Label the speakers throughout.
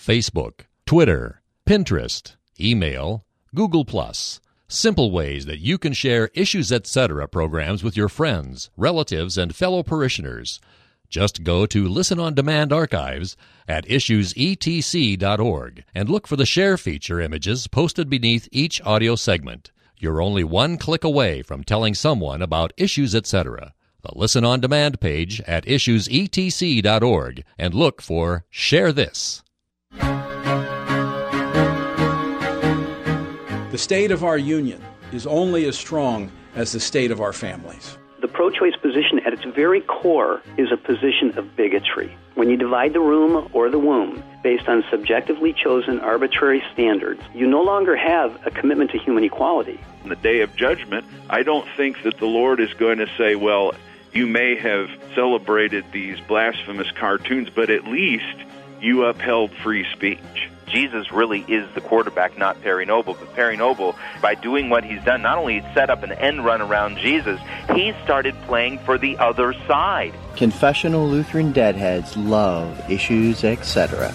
Speaker 1: Facebook, Twitter, Pinterest, email, Google+. Simple ways that you can share Issues Etc. programs with your friends, relatives, and fellow parishioners. Just go to Listen on Demand archives at issuesetc.org and look for the share feature images posted beneath each audio segment. You're only one click away from telling someone about Issues Etc. The Listen on Demand page at issuesetc.org and look for Share This.
Speaker 2: The state of our union is only as strong as the state of our families.
Speaker 3: The pro-choice position at its very core is a position of bigotry. When you divide the room or the womb based on subjectively chosen arbitrary standards, you no longer have a commitment to human equality.
Speaker 4: On the day of judgment, I don't think that the Lord is going to say, well, you may have celebrated these blasphemous cartoons, but at least you upheld free speech.
Speaker 5: Jesus really is the quarterback, not Perry Noble. But Perry Noble, by doing what he's done, not only set up an end run around Jesus, he started playing for the other side.
Speaker 6: Confessional Lutheran Deadheads love Issues Etc.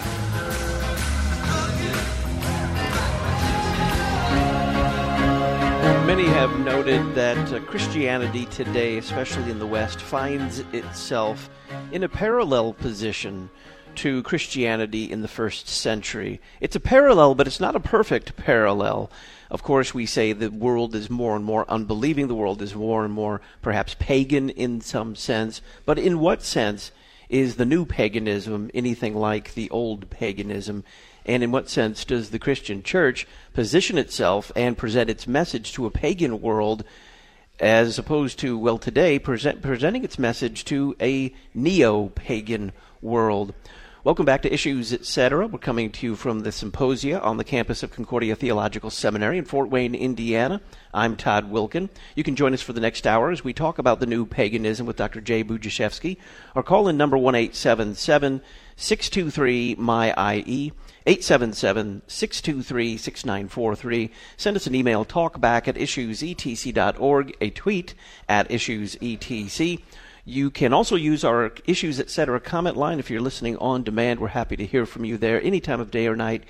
Speaker 7: Many have noted that Christianity today, especially in the West, finds itself in a parallel position to Christianity in the first century. It's a parallel, but it's not a perfect parallel. Of course, we say the world is more and more unbelieving, the world is more and more perhaps pagan in some sense, but in what sense is the new paganism anything like the old paganism? And in what sense does the Christian church position itself and present its message to a pagan world as opposed to, well, today, presenting its message to a neo-pagan world? Welcome back to Issues Etc. We're coming to you from the Symposia on the campus of Concordia Theological Seminary in Fort Wayne, Indiana. I'm Todd Wilkin. You can join us for the next hour as we talk about the new paganism with Dr. Jay Budziszewski. Our call-in number 1-877-623-MY-IE, 877-623-6943. Send us an email, talkback at issuesetc.org, a tweet at issuesetc. You can also use our Issues Etc. comment line if you're listening on demand. We're happy to hear from you there any time of day or night,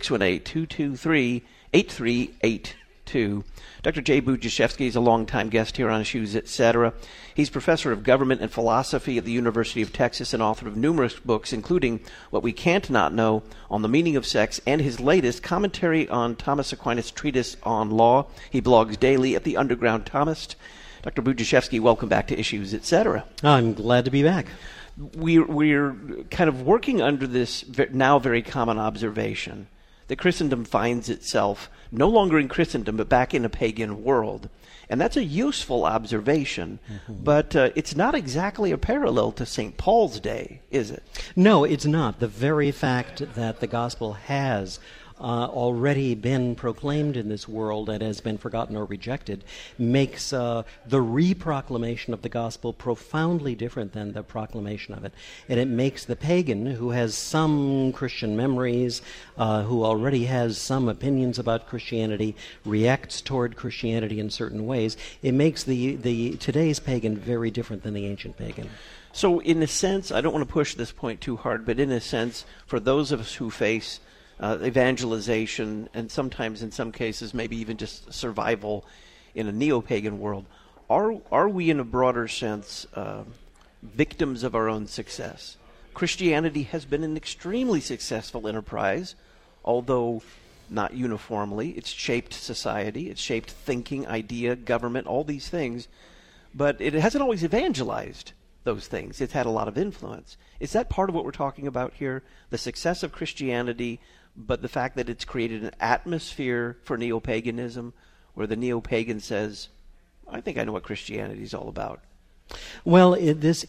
Speaker 7: 618-223-8382. Dr. Jay Budziszewski is a longtime guest here on Issues Etc. He's professor of government and philosophy at the University of Texas and author of numerous books, including What We Can't Not Know on the Meaning of Sex and his latest commentary on Thomas Aquinas' treatise on law. He blogs daily at the Underground Thomist. Dr. Budziszewski, welcome back to Issues Etc.
Speaker 8: I'm glad to be back.
Speaker 7: We're kind of working under this now very common observation that Christendom finds itself no longer in Christendom, but back in a pagan world. And that's a useful observation, but it's not exactly a parallel to St. Paul's day, is it?
Speaker 8: No, it's not. The very fact that the gospel has already been proclaimed in this world and has been forgotten or rejected makes the reproclamation of the gospel profoundly different than the proclamation of it. And it makes the pagan, who has some Christian memories, who already has some opinions about Christianity, reacts toward Christianity in certain ways. It makes the today's pagan very different than the ancient pagan.
Speaker 7: So in a sense, I don't want to push this point too hard, but in a sense, for those of us who face evangelization, and sometimes in some cases maybe even just survival in a neo-pagan world, are we in a broader sense victims of our own success? Christianity has been an extremely successful enterprise, although not uniformly. It's shaped society, it's shaped thinking, idea, government, all these things, but it hasn't always evangelized those things. It's had a lot of influence. Is that part of what we're talking about here? The success of Christianity, but the fact that it's created an atmosphere for neo-paganism where the neo-pagan says, I think I know what Christianity is all about.
Speaker 8: Well, that's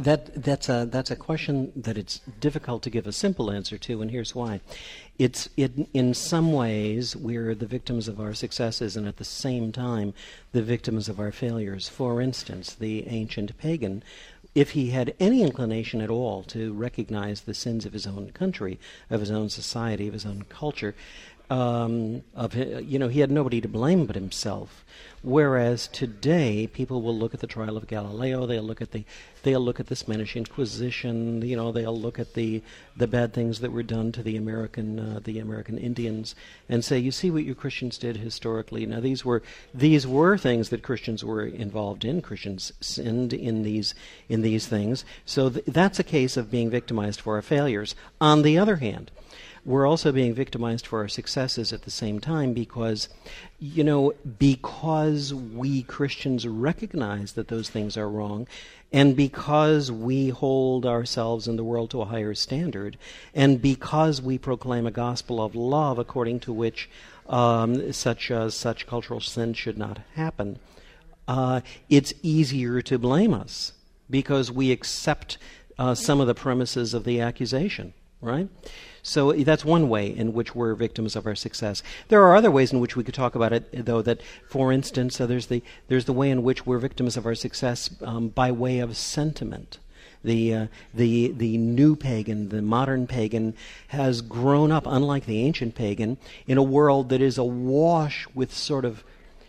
Speaker 8: a question that it's difficult to give a simple answer to, and here's why. In some ways, we're the victims of our successes and at the same time the victims of our failures. For instance, the ancient pagan, if he had any inclination at all to recognize the sins of his own country, of his own society, of his own culture, he had nobody to blame but himself. Whereas today, people will look at the trial of Galileo, they'll look at the Spanish Inquisition, they'll look at the bad things that were done to the American Indians, and say, you see what you Christians did historically. Now these were things that Christians were involved in. Christians sinned in these things. So that's a case of being victimized for our failures. On the other hand, we're also being victimized for our successes at the same time because we Christians recognize that those things are wrong, and because we hold ourselves in the world to a higher standard, and because we proclaim a gospel of love according to which such cultural sin should not happen, it's easier to blame us because we accept some of the premises of the accusation, right? So that's one way in which we're victims of our success. There are other ways in which we could talk about it, though. That, for instance, there's the way in which we're victims of our success by way of sentiment. The new pagan, the modern pagan, has grown up, unlike the ancient pagan, in a world that is awash with sort of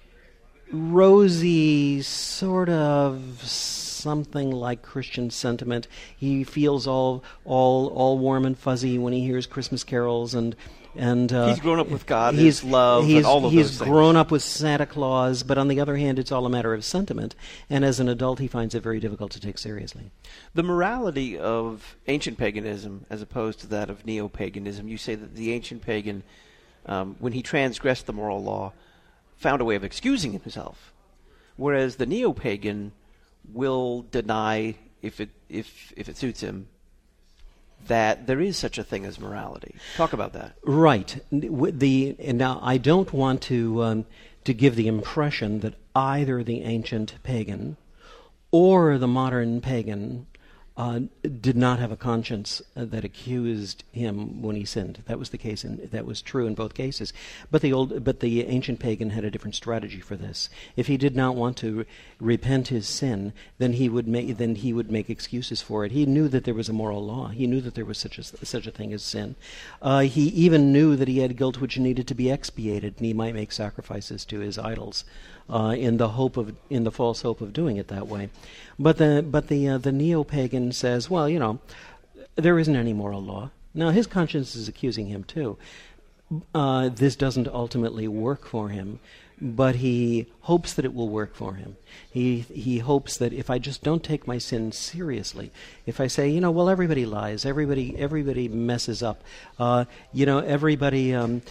Speaker 8: rosy, sort of something like Christian sentiment. He feels all warm and fuzzy when he hears Christmas carols, and
Speaker 7: he's grown up with God, his love, and all of those things.
Speaker 8: He's grown up with Santa Claus, but on the other hand, it's all a matter of sentiment, and as an adult, he finds it very difficult to take seriously.
Speaker 7: The morality of ancient paganism, as opposed to that of neo-paganism, you say that the ancient pagan, when he transgressed the moral law, found a way of excusing himself, whereas the neo-pagan will deny, if it suits him, that there is such a thing as morality. Talk about that.
Speaker 8: Right. Now, I don't want to give the impression that either the ancient pagan or the modern pagan did not have a conscience that accused him when he sinned. That was the case, and that was true in both cases. But the ancient pagan had a different strategy for this. If he did not want to repent his sin, then he would make excuses for it. He knew that there was a moral law. He knew that there was such a thing as sin. He even knew that he had guilt which needed to be expiated, and he might make sacrifices to his idols in the false hope of doing it that way. But the neo-pagan says, well, there isn't any moral law. Now, his conscience is accusing him too. This doesn't ultimately work for him, but he hopes that it will work for him. He hopes that if I just don't take my sin seriously, if I say, well, everybody lies, everybody messes up, everybody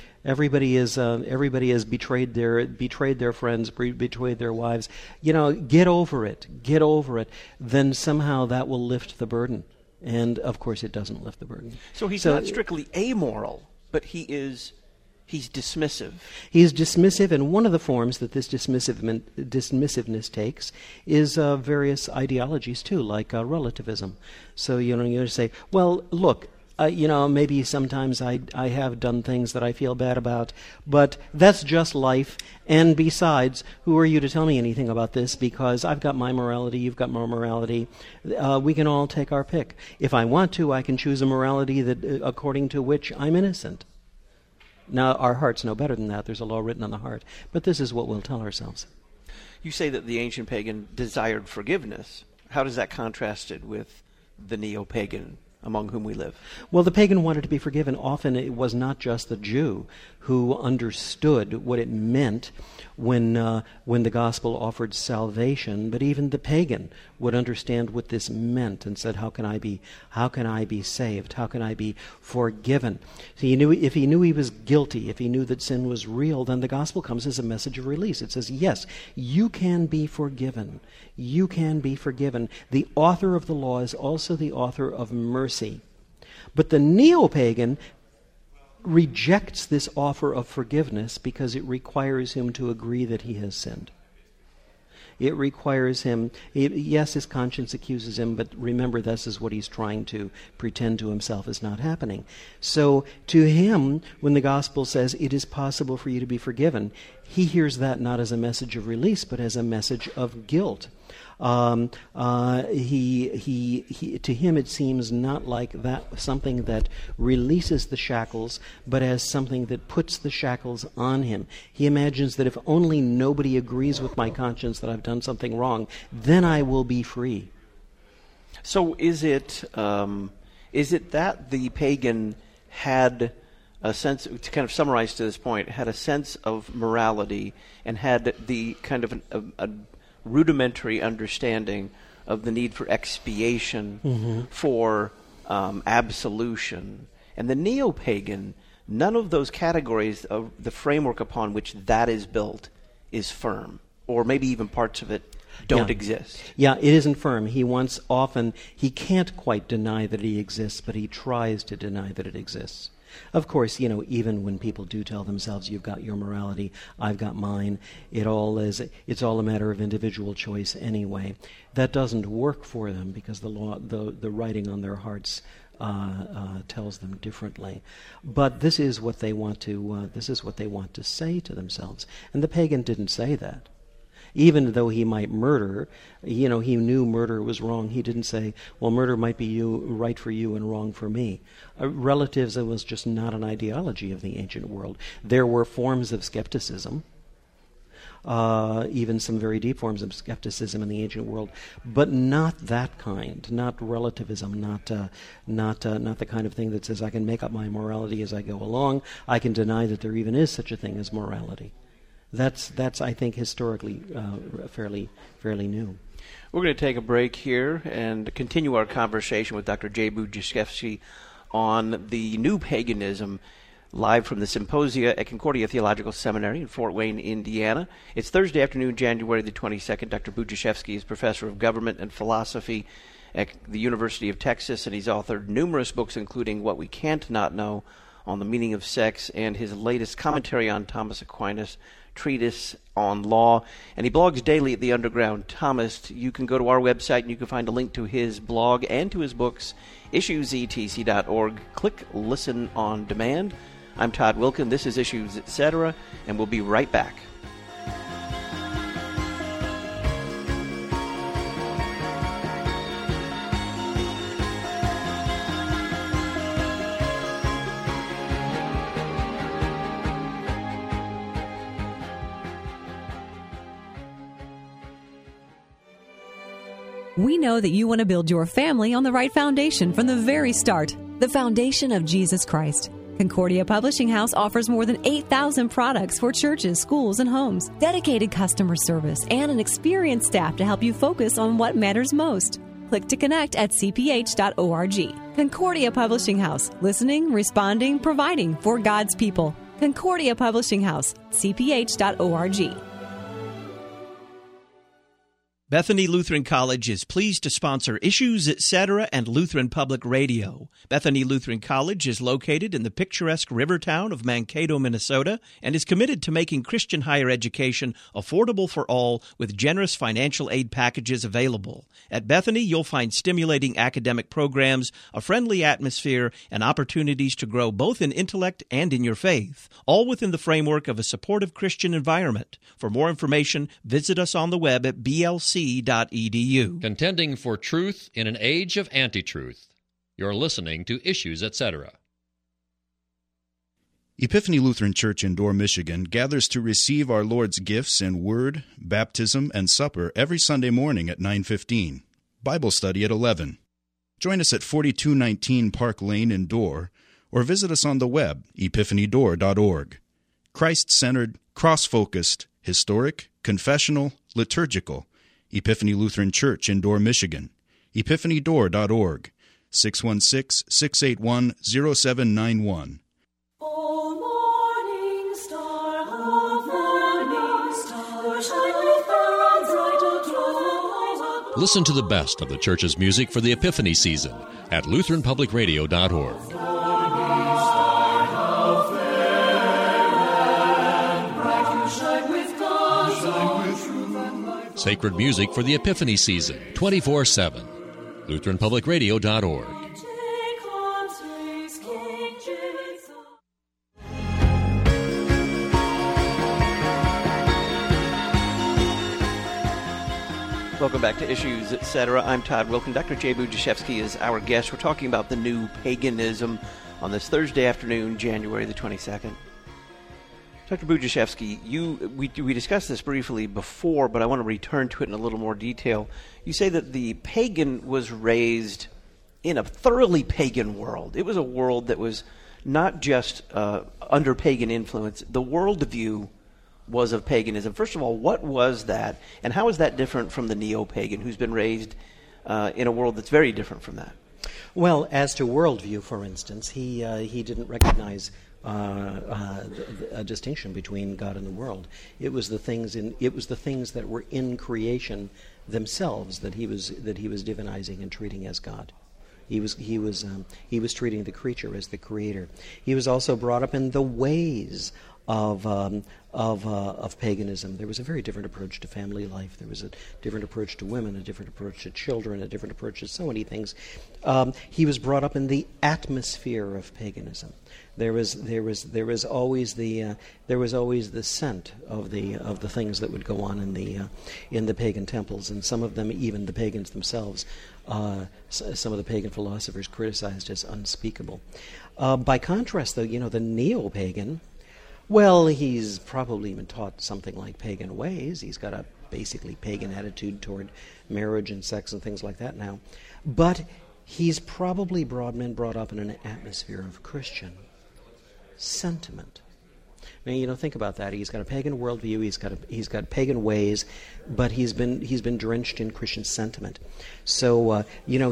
Speaker 8: has betrayed their friends, betrayed their wives, get over it, then somehow that will lift the burden. And of course it doesn't lift the burden.
Speaker 7: So he's not strictly amoral, but he's dismissive.
Speaker 8: He's dismissive, and one of the forms that this dismissiveness takes is various ideologies too, like relativism. So you say, well, look, maybe sometimes I have done things that I feel bad about, but that's just life. And besides, who are you to tell me anything about this? Because I've got my morality, you've got my morality. We can all take our pick. If I want to, I can choose a morality that according to which I'm innocent. Now, our hearts know better than that. There's a law written on the heart. But this is what we'll tell ourselves.
Speaker 7: You say that the ancient pagan desired forgiveness. How does that contrasted with the neo-pagan among whom we live?
Speaker 8: Well, the pagan wanted to be forgiven. Often it was not just the Jew who understood what it meant when the gospel offered salvation, but even the pagan would understand what this meant and said, how can I be saved? How can I be forgiven? So if he knew he was guilty, if he knew that sin was real, then the gospel comes as a message of release. It says, yes, you can be forgiven. You can be forgiven. The author of the law is also the author of mercy. But the neo-pagan rejects this offer of forgiveness because it requires him to agree that he has sinned. It requires him, yes, his conscience accuses him, but remember, this is what he's trying to pretend to himself is not happening. So to him, when the gospel says it is possible for you to be forgiven, he hears that not as a message of release, but as a message of guilt. To him it seems not like that something that releases the shackles, but as something that puts the shackles on him. He imagines that if only nobody agrees with my conscience that I've done something wrong, then I will be free.
Speaker 7: So is it that the pagan had a sense, to kind of summarize to this point, had a sense of morality and had the kind of a rudimentary understanding of the need for expiation, for absolution. And the neo-pagan, none of those categories of the framework upon which that is built is firm, or maybe even parts of it don't exist.
Speaker 8: Yeah, it isn't firm. He can't quite deny that he exists, but he tries to deny that it exists. Of course, even when people do tell themselves, you've got your morality, I've got mine, it's all a matter of individual choice anyway. That doesn't work for them because the writing on their hearts tells them differently. But this is what they want to say to themselves. And the pagan didn't say that. Even though he might murder, he knew murder was wrong. He didn't say, well, murder might be right for you and wrong for me. Relativism was just not an ideology of the ancient world. There were forms of skepticism, even some very deep forms of skepticism in the ancient world, but not that kind, not relativism, not the kind of thing that says I can make up my morality as I go along. I can deny that there even is such a thing as morality. That's I think historically fairly new.
Speaker 7: We're going to take a break here and continue our conversation with Dr. Jay Budziszewski on the new paganism, live from the Symposia at Concordia Theological Seminary in Fort Wayne, Indiana. It's Thursday afternoon, January the 22nd. Dr. Budziszewski is professor of government and philosophy at the University of Texas, and he's authored numerous books, including What We Can't Not Know on the Meaning of Sex and his latest commentary on Thomas Aquinas, Treatise on Law, and he blogs daily at the Underground Thomist. You can go to our website and you can find a link to his blog and to his books, issuesetc.org. Click Listen on Demand. I'm Todd Wilkin. This is Issues Etc., and we'll be right back.
Speaker 9: We know that you want to build your family on the right foundation from the very start, the foundation of Jesus Christ. Concordia Publishing House offers more than 8,000 products for churches, schools, and homes, dedicated customer service, and an experienced staff to help you focus on what matters most. Click to connect at cph.org. Concordia Publishing House, listening, responding, providing for God's people. Concordia Publishing House, cph.org.
Speaker 7: Bethany Lutheran College is pleased to sponsor Issues Etc. and Lutheran Public Radio. Bethany Lutheran College is located in the picturesque river town of Mankato, Minnesota, and is committed to making Christian higher education affordable for all with generous financial aid packages available. At Bethany, you'll find stimulating academic programs, a friendly atmosphere, and opportunities to grow both in intellect and in your faith, all within the framework of a supportive Christian environment. For more information, visit us on the web at blc.edu.
Speaker 1: Contending for truth in an age of anti-truth. You're listening to Issues Etc.
Speaker 10: Epiphany Lutheran Church in Dorr, Michigan gathers to receive our Lord's gifts in Word, Baptism, and Supper every Sunday morning at 9:15. Bible study at 11. Join us at 4219 Park Lane in Dorr, or visit us on the web, epiphanydorr.org. Christ-centered, cross-focused, historic, confessional, liturgical. Epiphany Lutheran Church in Dorr, Michigan. epiphanydorr.org. 616-681-0791.
Speaker 1: Listen to the best of the church's music for the Epiphany season at LutheranPublicRadio.org. Sacred music for the Epiphany season, 24/7. LutheranPublicRadio.org.
Speaker 7: Welcome back to Issues, Etc. I'm Todd Wilken. Dr. Jay Budziszewski is our guest. We're talking about the new paganism on this Thursday afternoon, January the 22nd. Dr. Budziszewski, we discussed this briefly before, but I want to return to it in a little more detail. You say that the pagan was raised in a thoroughly pagan world. It was a world that was not just under pagan influence. The worldview was of paganism. First of all, what was that, and how is that different from the neo-pagan who's been raised in a world that's very different from that?
Speaker 8: Well, as to worldview, for instance, he didn't recognize a distinction between God and the world. It was the things that were in creation themselves that he was divinizing and treating as God. He was treating the creature as the creator. He was also brought up in the ways of paganism. There was a very different approach to family life. There was a different approach to women, a different approach to children, a different approach to so many things. He was brought up in the atmosphere of paganism. There was always the scent of the things that would go on in the pagan temples, and some of them, even the pagans themselves, some of the pagan philosophers criticized as unspeakable. By contrast, though, the neo-pagan, well, he's probably been taught something like pagan ways. He's got a basically pagan attitude toward marriage and sex and things like that now. But he's probably been brought up in an atmosphere of Christian sentiment. Now, think about that. He's got a pagan worldview. He's got pagan ways, but he's been drenched in Christian sentiment. So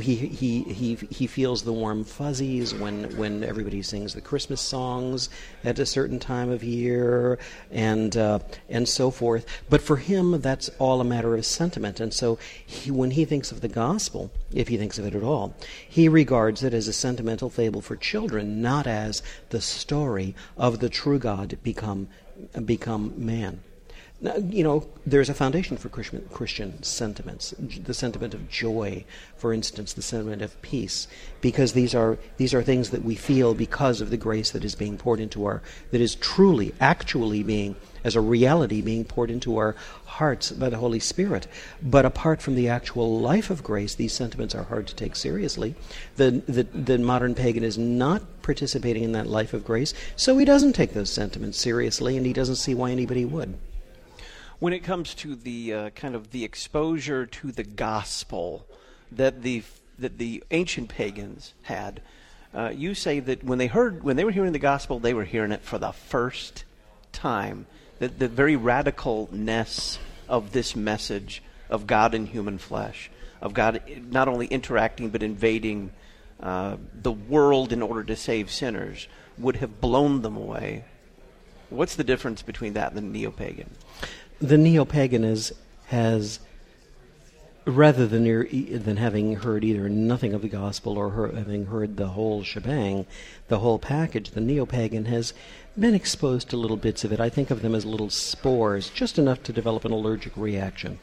Speaker 8: he feels the warm fuzzies when everybody sings the Christmas songs at a certain time of year, and so forth. But for him, that's all a matter of sentiment. And so when he thinks of the gospel, if he thinks of it at all, he regards it as a sentimental fable for children, not as the story of the true God become man. Now, there's a foundation for Christian sentiments. The sentiment of joy, for instance, the sentiment of peace, because these are things that we feel because of the grace that is being poured into that is truly, actually being, as a reality, being poured into our hearts by the Holy Spirit. But apart from the actual life of grace, these sentiments are hard to take seriously. The modern pagan is not participating in that life of grace, so he doesn't take those sentiments seriously, and he doesn't see why anybody would.
Speaker 7: When it comes to the kind of the exposure to the gospel that the ancient pagans had, you say that when they were hearing the gospel, they were hearing it for the first time. The very radicalness of this message of God in human flesh, of God not only interacting but invading the world in order to save sinners, would have blown them away. What's the difference between that and the neo-pagan?
Speaker 8: The neo-pagan has, rather than having heard either nothing of the gospel or having heard the whole shebang, the whole package, the neo-pagan has been exposed to little bits of it. I think of them as little spores, just enough to develop an allergic reaction.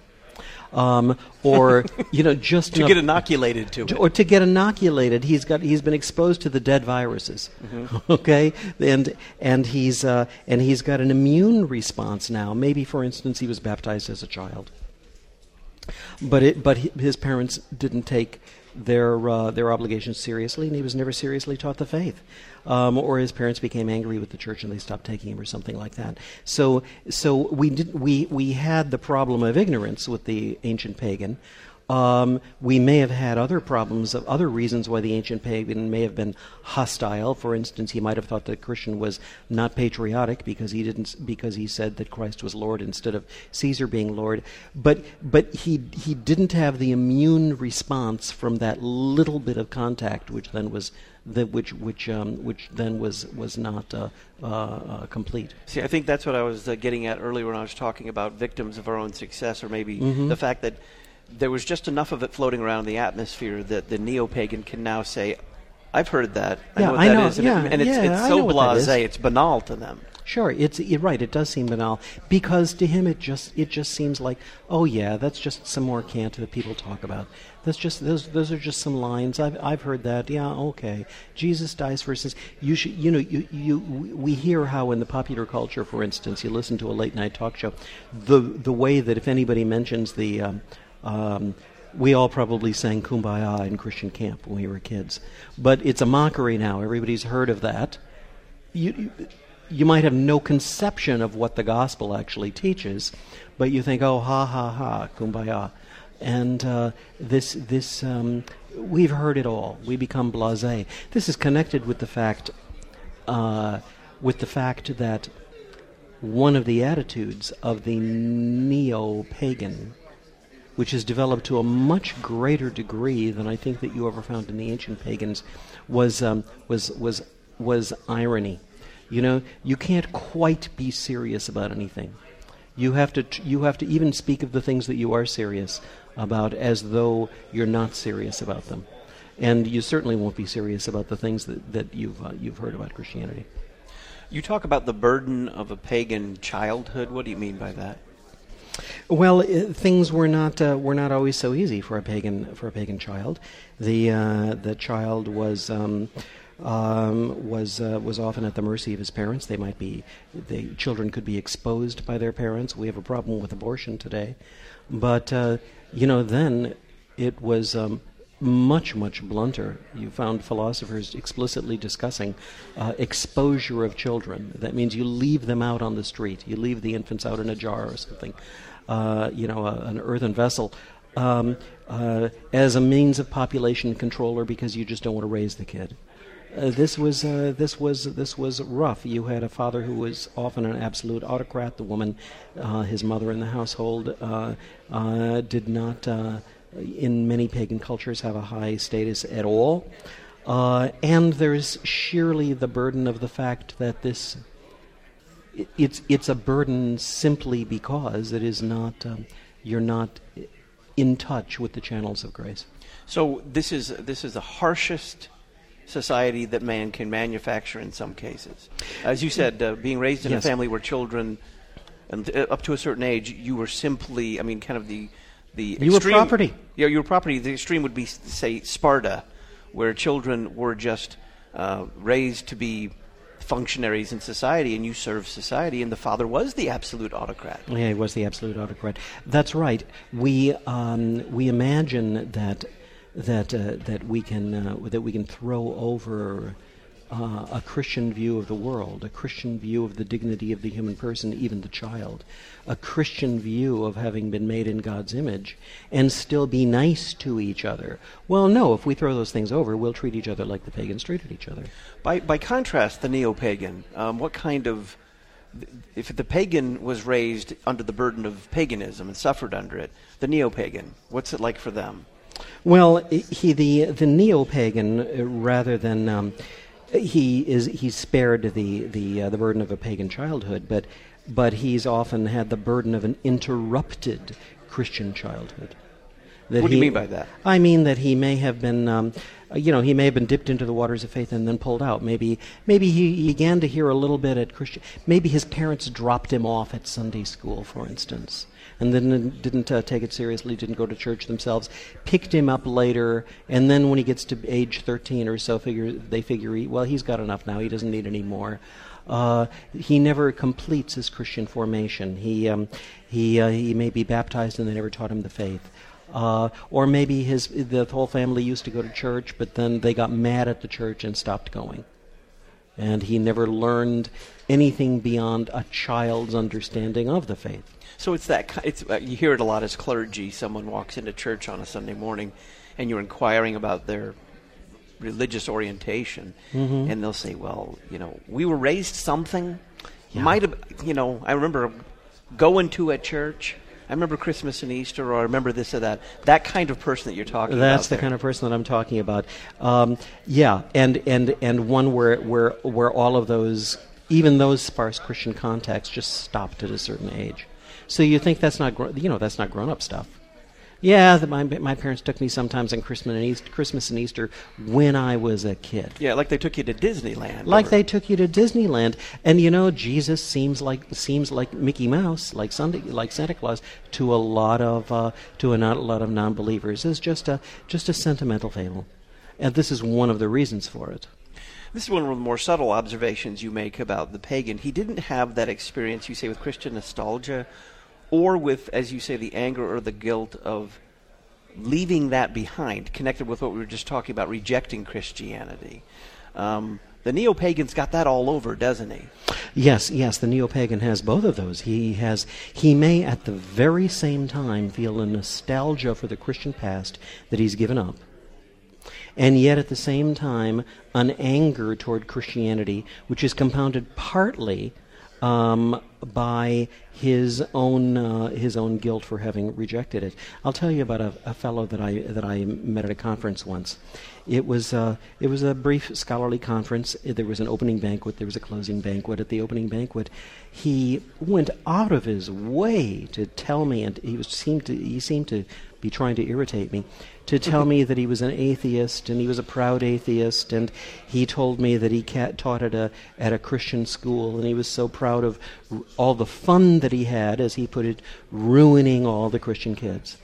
Speaker 8: Or just
Speaker 7: to get inoculated to it,
Speaker 8: or to get inoculated. He's been exposed to the dead viruses, okay, and he's got an immune response now. Maybe, for instance, he was baptized as a child, but his parents didn't take their obligations seriously, and he was never seriously taught the faith. Or his parents became angry with the church and they stopped taking him, or something like that. So we had the problem of ignorance with the ancient pagan. We may have had other problems, of other reasons why the ancient pagan may have been hostile. For instance, he might have thought that Christian was not patriotic because he said that Christ was Lord instead of Caesar being Lord. But he didn't have the immune response from that little bit of contact, which then was not complete.
Speaker 7: See, I think that's what I was getting at earlier when I was talking about victims of our own success, or maybe the fact that there was just enough of it floating around in the atmosphere that the neo-pagan can now say, I've heard that. I know what that is. And it's so blasé, it's banal to them.
Speaker 8: Sure, you're right. It does seem banal because to him it just seems like, oh yeah, that's just some more cant that people talk about. That's just those are just some lines. I've heard that. Yeah, okay. Jesus dies for sins. We hear how in the popular culture, for instance, you listen to a late night talk show, the way that if anybody mentions the We all probably sang Kumbaya in Christian camp when we were kids. But it's a mockery now. Everybody's heard of that. You might have no conception of what the gospel actually teaches, but you think, oh, ha, ha, ha, Kumbaya. And we've heard it all. We become blasé. This is connected with the fact that one of the attitudes of the neo-pagan, which has developed to a much greater degree than I think that you ever found in the ancient pagans, was irony. You know, you can't quite be serious about anything. You have to even speak of the things that you are serious about as though you're not serious about them, and you certainly won't be serious about the things that you've heard about Christianity.
Speaker 7: You talk about the burden of a pagan childhood. What do you mean by that?
Speaker 8: Well, things were not always so easy for a pagan child. The child was often at the mercy of his parents. The children could be exposed by their parents. We have a problem with abortion today, but then it was much, much blunter. You found philosophers explicitly discussing exposure of children. That means you leave them out on the street. You leave the infants out in a jar or something, an earthen vessel, as a means of population control, or because you just don't want to raise the kid. This was rough. You had a father who was often an absolute autocrat. The woman, his mother in the household, did not, in many pagan cultures, have a high status at all. And there's sheerly the burden of the fact that it's a burden simply because it is not you're not in touch with the channels of grace.
Speaker 7: So this is the harshest society that man can manufacture in some cases. As you said, being raised in a family where children, and up to a certain age, you were simply, kind of the extreme.
Speaker 8: You were property.
Speaker 7: Yeah, you were property. The extreme would be, say, Sparta, where children were just raised to be functionaries in society, and you served society, and the father was the absolute autocrat.
Speaker 8: Yeah, he was the absolute autocrat. That's right. We imagine that we can throw over a Christian view of the world, a Christian view of the dignity of the human person, even the child, a Christian view of having been made in God's image, and still be nice to each other. Well, no, if we throw those things over, we'll treat each other like the pagans treated each other.
Speaker 7: By contrast, the neo-pagan, what kind of... If the pagan was raised under the burden of paganism and suffered under it, the neo-pagan, what's it like for them?
Speaker 8: Well, the neo-pagan, rather than he's spared the burden of a pagan childhood, but he's often had the burden of an interrupted Christian childhood.
Speaker 7: What do you mean by that?
Speaker 8: I mean that he may have been, he may have been dipped into the waters of faith and then pulled out. Maybe he began to hear a little bit at Christian. Maybe his parents dropped him off at Sunday school, for instance, and then didn't take it seriously, didn't go to church themselves, picked him up later, and then when he gets to age 13 or so, they figure, he's got enough now, he doesn't need any more. He never completes his Christian formation. He may be baptized and they never taught him the faith. Or maybe the whole family used to go to church, but then they got mad at the church and stopped going. And he never learned anything beyond a child's understanding of the faith.
Speaker 7: So you hear it a lot as clergy. Someone walks into church on a Sunday morning, and you're inquiring about their religious orientation, and they'll say, "Well, we were raised something. Yeah. Might have, I remember going to a church. I remember Christmas and Easter, or I remember this or that." That kind of person that you're talking about.
Speaker 8: That's the kind of person that I'm talking about. And one where all of those, even those sparse Christian contacts, just stopped at a certain age. So you think that's not grown-up stuff. Yeah, my parents took me sometimes on Christmas and Easter when I was a kid.
Speaker 7: Yeah, like they took you to Disneyland.
Speaker 8: They took you to Disneyland, and Jesus seems like Mickey Mouse, like Santa Claus, to a lot of non-believers. It's just a sentimental fable, and this is one of the reasons for it.
Speaker 7: This is one of the more subtle observations you make about the pagan. He didn't have that experience, you say, with Christian nostalgia, or with, as you say, the anger or the guilt of leaving that behind, connected with what we were just talking about, rejecting Christianity. The neo-pagan's got that all over, doesn't he?
Speaker 8: Yes, the neo-pagan has both of those. He may at the very same time feel a nostalgia for the Christian past that he's given up, and yet at the same time an anger toward Christianity, which is compounded partly by his own guilt for having rejected it. I'll tell you about a fellow that I met at a conference once. It was a brief scholarly conference. There was an opening banquet. There was a closing banquet. At the opening banquet, he went out of his way to tell me, and he seemed to be trying to irritate me, to tell me that he was an atheist and he was a proud atheist, and he told me that he taught at a Christian school, and he was so proud of all the fun that he had, as he put it, ruining all the Christian kids.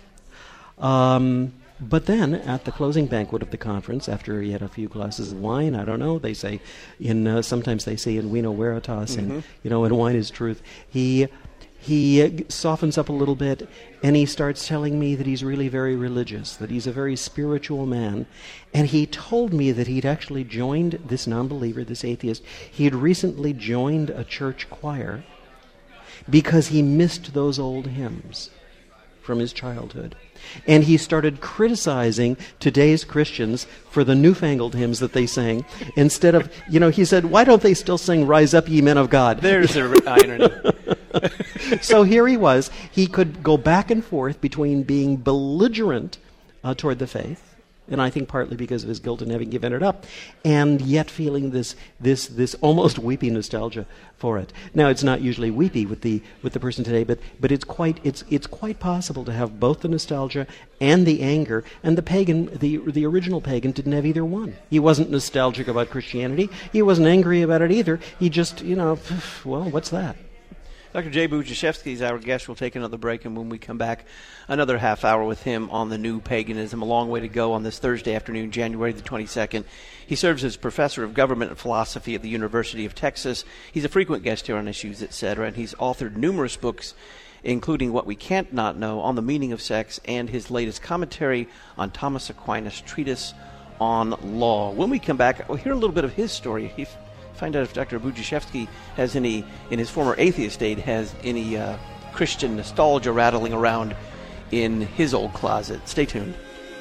Speaker 8: But then, at the closing banquet of the conference, after he had a few glasses of wine, I don't know, they say, sometimes they say in Vino Veritas, and and wine is truth, he softens up a little bit, and he starts telling me that he's really very religious, that he's a very spiritual man. And he told me that he'd actually joined, this non-believer, this atheist, he had recently joined a church choir because he missed those old hymns from his childhood. And he started criticizing today's Christians for the newfangled hymns that they sang. Instead of, he said, why don't they still sing "Rise Up, Ye Men of God"?
Speaker 7: There's the irony.
Speaker 8: So here he was. He could go back and forth between being belligerent toward the faith, and I think partly because of his guilt in having given it up, and yet feeling this almost weepy nostalgia for it. Now, it's not usually weepy with the person today, but it's quite possible to have both the nostalgia and the anger. And the original pagan didn't have either one. He wasn't nostalgic about Christianity. He wasn't angry about it either. He just, well, what's that?
Speaker 7: Dr. Jay Budziszewski is our guest. We'll take another break, and when we come back, another half hour with him on the new paganism. A long way to go on this Thursday afternoon, January the 22nd. He serves as professor of government and philosophy at the University of Texas. He's a frequent guest here on Issues, Etc., and he's authored numerous books, including What We Can't Not Know on the Meaning of Sex and his latest commentary on Thomas Aquinas' treatise on law. When we come back, we'll hear a little bit of his story. Find out if Dr. Budziszewski has any, in his former atheist state, has any Christian nostalgia rattling around in his old closet. Stay tuned.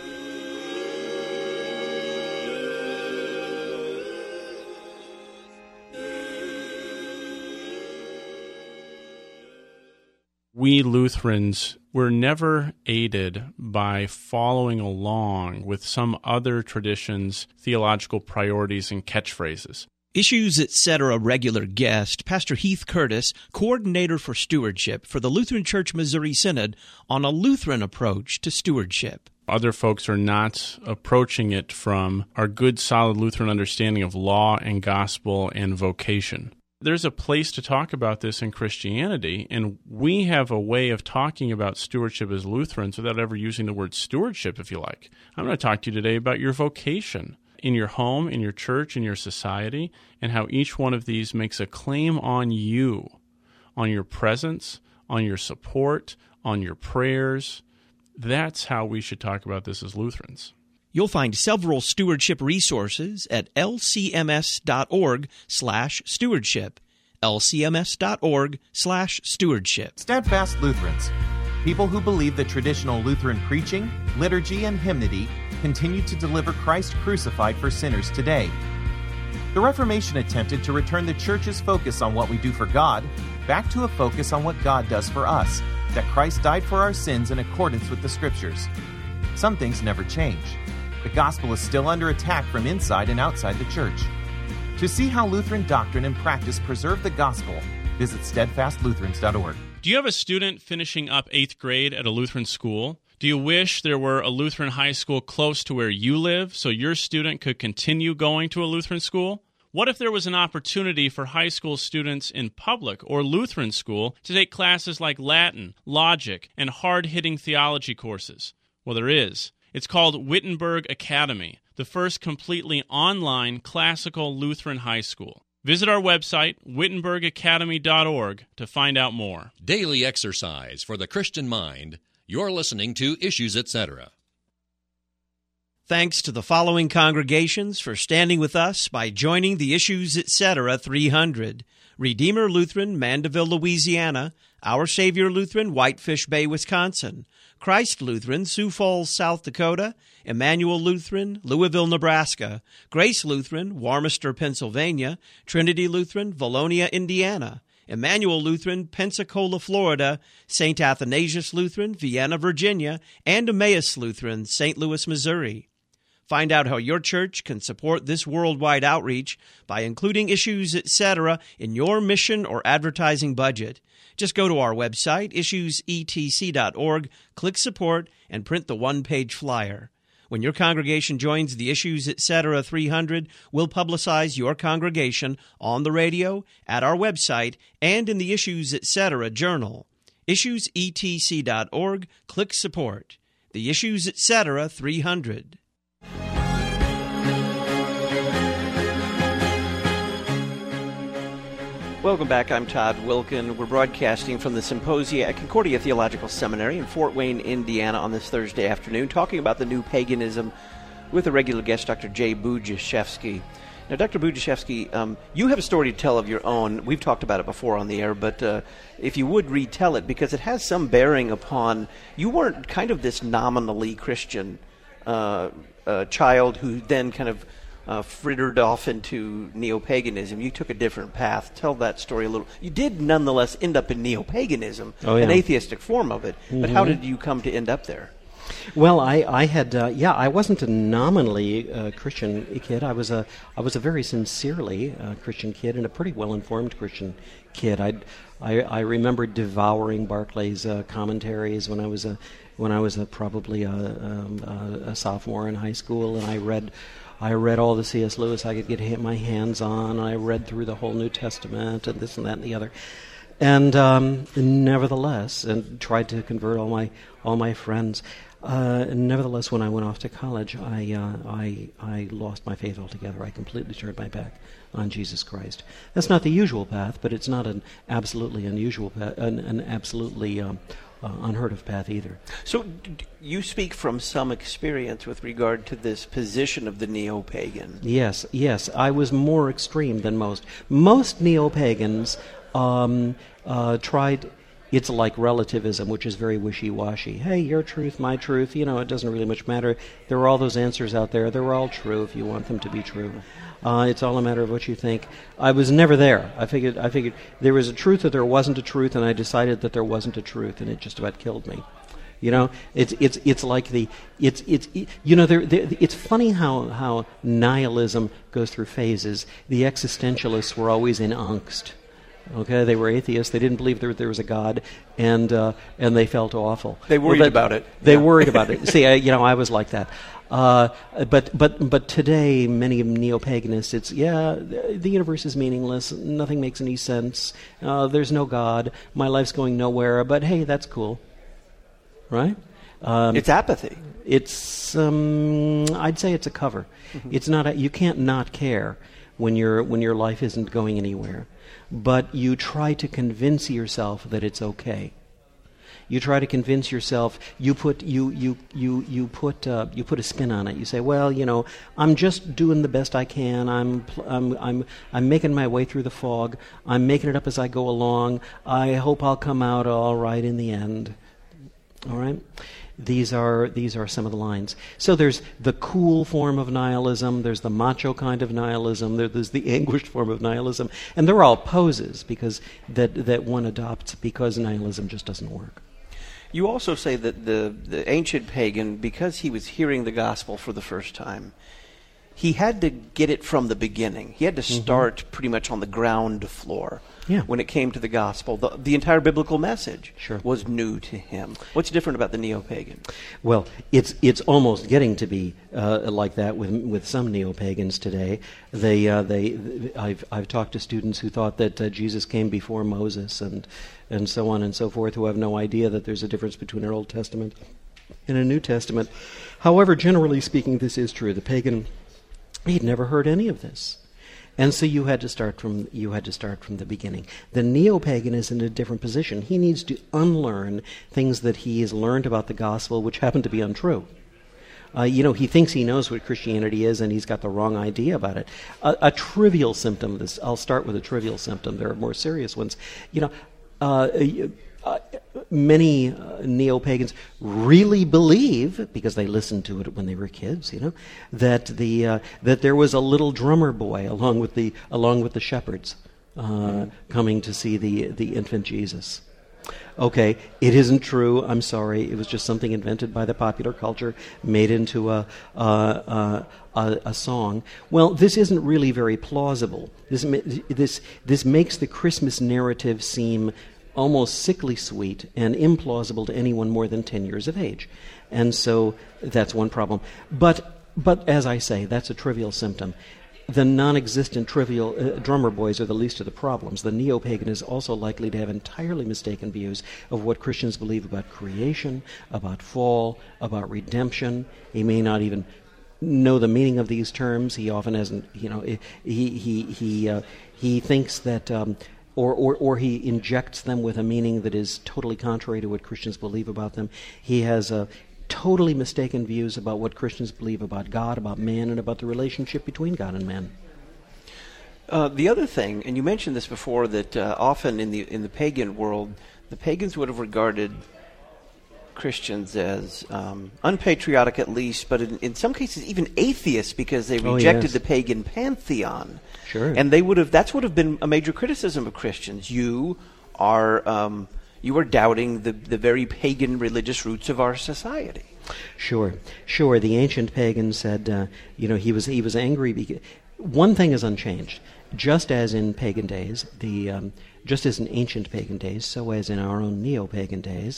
Speaker 11: We Lutherans were never aided by following along with some other tradition's theological priorities and catchphrases.
Speaker 12: Issues, Etc. regular guest, Pastor Heath Curtis, coordinator for stewardship for the Lutheran Church Missouri Synod, on a Lutheran approach to stewardship.
Speaker 11: Other folks are not approaching it from our good, solid Lutheran understanding of law and gospel and vocation. There's a place to talk about this in Christianity, and we have a way of talking about stewardship as Lutherans without ever using the word stewardship, if you like. I'm going to talk to you today about your vocation in your home, in your church, in your society, and how each one of these makes a claim on you, on your presence, on your support, on your prayers. That's how we should talk about this as Lutherans.
Speaker 12: You'll find several stewardship resources at lcms.org/stewardship. lcms.org/stewardship.
Speaker 13: Steadfast Lutherans, people who believe that traditional Lutheran preaching, liturgy, and hymnody continue to deliver Christ crucified for sinners today. The Reformation attempted to return the Church's focus on what we do for God back to a focus on what God does for us, that Christ died for our sins in accordance with the Scriptures. Some things never change. The gospel is still under attack from inside and outside the Church. To see how Lutheran doctrine and practice preserve the gospel, visit steadfastlutherans.org.
Speaker 11: Do you have a student finishing up 8th grade at a Lutheran school? Do you wish there were a Lutheran high school close to where you live so your student could continue going to a Lutheran school? What if there was an opportunity for high school students in public or Lutheran school to take classes like Latin, logic, and hard-hitting theology courses? Well, there is. It's called Wittenberg Academy, the first completely online classical Lutheran high school. Visit our website, wittenbergacademy.org, to find out more.
Speaker 1: Daily exercise for the Christian mind. You're listening to Issues, Etc.
Speaker 12: thanks to the following congregations for standing with us by joining the Issues Etc. 300. Redeemer Lutheran, Mandeville, Louisiana. Our Savior Lutheran, Whitefish Bay, Wisconsin. Christ Lutheran, Sioux Falls, South Dakota. Emmanuel Lutheran, Louisville, Nebraska. Grace Lutheran, Warmester, Pennsylvania. Trinity Lutheran, Valonia, Indiana. Emmanuel Lutheran, Pensacola, Florida. St. Athanasius Lutheran, Vienna, Virginia. And Emmaus Lutheran, St. Louis, Missouri. Find out how your church can support this worldwide outreach by including Issues Etc. in your mission or advertising budget. Just go to our website, issuesetc.org, click Support, and print the one-page flyer. When your congregation joins the Issues Etc. 300, we'll publicize your congregation on the radio, at our website, and in the Issues Etc. journal. Issuesetc.org, click Support. The Issues Etc. 300.
Speaker 7: Welcome back. I'm Todd Wilkin. We're broadcasting from the Symposia at Concordia Theological Seminary in Fort Wayne, Indiana on this Thursday afternoon, talking about the new paganism with a regular guest, Dr. Jay Budziszewski. Now, Dr. Budziszewski, you have a story to tell of your own. We've talked about it before on the air, but if you would retell it, because it has some bearing upon, you weren't kind of this nominally Christian child who then kind of frittered off into neo-paganism. You took a different path. Tell that story a little. You did nonetheless end up in neo-paganism, an atheistic form of it. But how did you come to end up there?
Speaker 8: Well, I had I wasn't a nominally Christian kid. I was a very sincerely Christian kid and a pretty well-informed Christian kid. I remember devouring Barclay's commentaries when I was probably a sophomore in high school, and I read all the C.S. Lewis I could get my hands on. I read through the whole New Testament and this and that and the other, and nevertheless, and tried to convert all my friends. Nevertheless, when I went off to college, I lost my faith altogether. I completely turned my back on Jesus Christ. That's not the usual path, but it's not an absolutely unusual path, an absolutely unheard of path either.
Speaker 7: So you speak from some experience with regard to this position of the neo-pagan.
Speaker 8: Yes. I was more extreme than most. Most neo-pagans tried. It's like relativism, which is very wishy-washy. Hey, your truth, my truth, it doesn't really much matter. There are all those answers out there. They're all true if you want them to be true. It's all a matter of what you think. I was never there. I figured there was a truth or there wasn't a truth, and I decided that there wasn't a truth, and it just about killed me. It's like it's funny how nihilism goes through phases. The existentialists were always in angst. Okay, they were atheists. They didn't believe there was a God, and they felt awful.
Speaker 7: They worried about it.
Speaker 8: They worried about it. See, I was like that. But today, many neo-paganists, it's the universe is meaningless. Nothing makes any sense. There's no God. My life's going nowhere. But hey, that's cool, right?
Speaker 7: It's apathy.
Speaker 8: It's I'd say it's a cover. Mm-hmm. It's not. You can't not care when your life isn't going anywhere. But you try to convince yourself that it's okay. You try to convince yourself. You put a spin on it. You say, well, I'm just doing the best I can. I'm making my way through the fog. I'm making it up as I go along. I hope I'll come out all right in the end. All right. These are some of the lines. So there's the cool form of nihilism, there's the macho kind of nihilism, there's the anguished form of nihilism, and they're all poses because that one adopts because nihilism just doesn't work.
Speaker 7: You also say that the ancient pagan, because he was hearing the gospel for the first time, he had to get it from the beginning. He had to start pretty much on the ground floor.
Speaker 8: Yeah.
Speaker 7: When it came to the gospel, the entire biblical message
Speaker 8: sure.
Speaker 7: was new to him. What's different about the neo-pagan?
Speaker 8: Well, it's almost getting to be like that with some neo-pagans today. I've talked to students who thought that Jesus came before Moses and so on and so forth, who have no idea that there's a difference between an Old Testament and a New Testament. However, generally speaking, this is true. The pagan, he'd never heard any of this. And so you had to start from the beginning. The neo-pagan is in a different position. He needs to unlearn things that he has learned about the gospel, which happen to be untrue. He thinks he knows what Christianity is, and he's got the wrong idea about it. A trivial symptom. I'll start with a trivial symptom. There are more serious ones. Many neo-pagans really believe, because they listened to it when they were kids, that there was a little drummer boy along with the shepherds coming to see the infant Jesus. Okay, it isn't true. I'm sorry. It was just something invented by the popular culture, made into a song. Well, this isn't really very plausible. This makes the Christmas narrative seem almost sickly sweet and implausible to anyone more than 10 years of age. And so that's one problem. But as I say, that's a trivial symptom. The non-existent trivial drummer boys are the least of the problems. The neo-pagan is also likely to have entirely mistaken views of what Christians believe about creation, about fall, about redemption. He may not even know the meaning of these terms. He often hasn't. He thinks that. Or he injects them with a meaning that is totally contrary to what Christians believe about them. He has totally mistaken views about what Christians believe about God, about man, and about the relationship between God and man.
Speaker 7: The other thing, and you mentioned this before, that often in the pagan world, the pagans would have regarded Christians as unpatriotic at least, but in some cases even atheists, because they rejected the pagan pantheon.
Speaker 8: Sure.
Speaker 7: And that would have been a major criticism of Christians. You are doubting the very pagan religious roots of our society.
Speaker 8: Sure. The ancient pagan said, he was angry because one thing is unchanged. Just as in pagan days, just as in ancient pagan days, so as in our own neo-pagan days,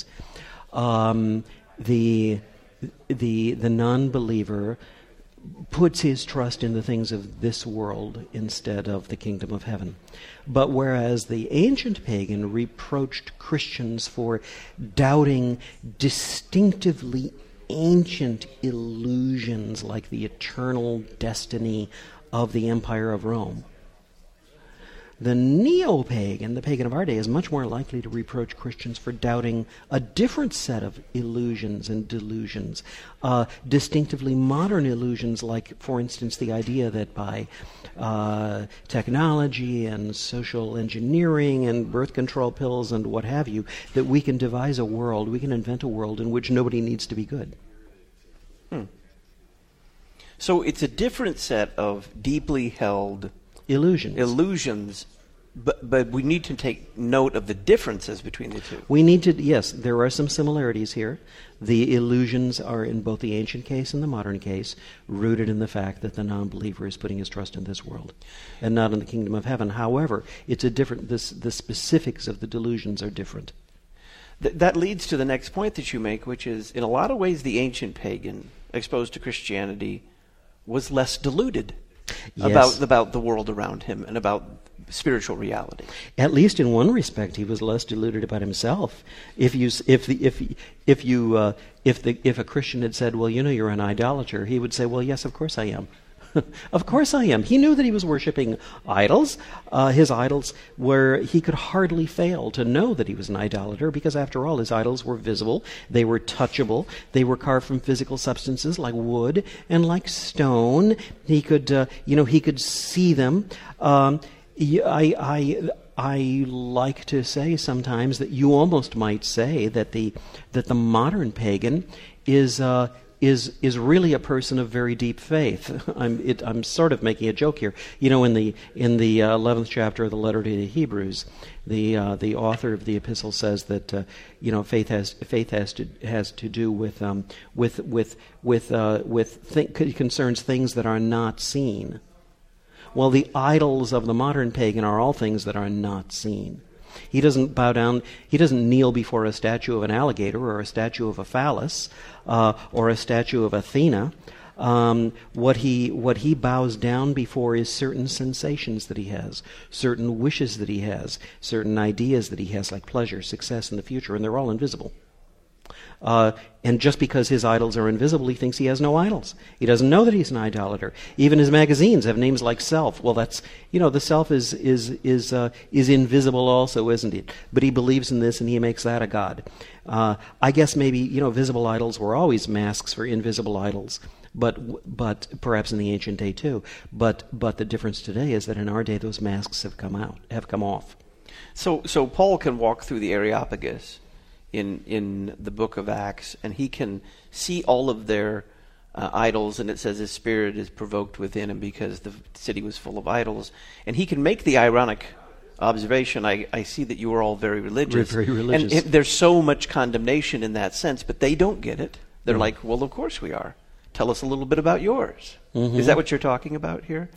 Speaker 8: the non-believer puts his trust in the things of this world instead of the kingdom of heaven. But whereas the ancient pagan reproached Christians for doubting distinctively ancient illusions like the eternal destiny of the Empire of Rome, the neo-pagan, the pagan of our day, is much more likely to reproach Christians for doubting a different set of illusions and delusions, distinctively modern illusions, like, for instance, the idea that by technology and social engineering and birth control pills and what have you, that we can devise a world, we can invent a world in which nobody needs to be good.
Speaker 7: So it's a different set of deeply held illusions, but we need to take note of the differences between the two.
Speaker 8: We need to, yes, there are some similarities here. The illusions are, in both the ancient case and the modern case, rooted in the fact that the non-believer is putting his trust in this world and not in the kingdom of heaven. However, it's a different. The specifics of the delusions are different.
Speaker 7: That leads to the next point that you make, which is, in a lot of ways, the ancient pagan exposed to Christianity was less deluded.
Speaker 8: Yes.
Speaker 7: About the world around him and about spiritual reality.
Speaker 8: At least in one respect, he was less deluded about himself. If a Christian had said, "Well, you're an idolater," he would say, "Well, yes, of course I am." Of course I am. He knew that he was worshiping idols. His idols were, he could hardly fail to know that he was an idolater, because after all, his idols were visible, they were touchable, they were carved from physical substances like wood and like stone. He could, he could see them. I like to say sometimes that you almost might say that the modern pagan is really a person of very deep faith. I'm sort of making a joke here. In the 11th chapter of the letter to the Hebrews, the author of the epistle says that faith has to do with concerns things that are not seen. Well, the idols of the modern pagan are all things that are not seen. He doesn't bow down, he doesn't kneel before a statue of an alligator or a statue of a phallus or a statue of Athena. What he bows down before is certain sensations that he has, certain wishes that he has, certain ideas that he has, like pleasure, success, and the future, and they're all invisible. And just because his idols are invisible, he thinks he has no idols. He doesn't know that he's an idolater. Even his magazines have names like Self. Well, that's, the Self is invisible also, isn't it? But he believes in this and he makes that a god. I guess maybe, visible idols were always masks for invisible idols. But perhaps in the ancient day too. But the difference today is that in our day those masks have come off.
Speaker 7: So Paul can walk through the Areopagus in the book of Acts, and he can see all of their idols, and it says his spirit is provoked within him because the city was full of idols. And he can make the ironic observation, I see that you are all very religious.
Speaker 8: Very religious.
Speaker 7: And there's so much condemnation in that sense, but they don't get it. They're like, well, of course we are. Tell us a little bit about yours. Mm-hmm. Is that what you're talking about here?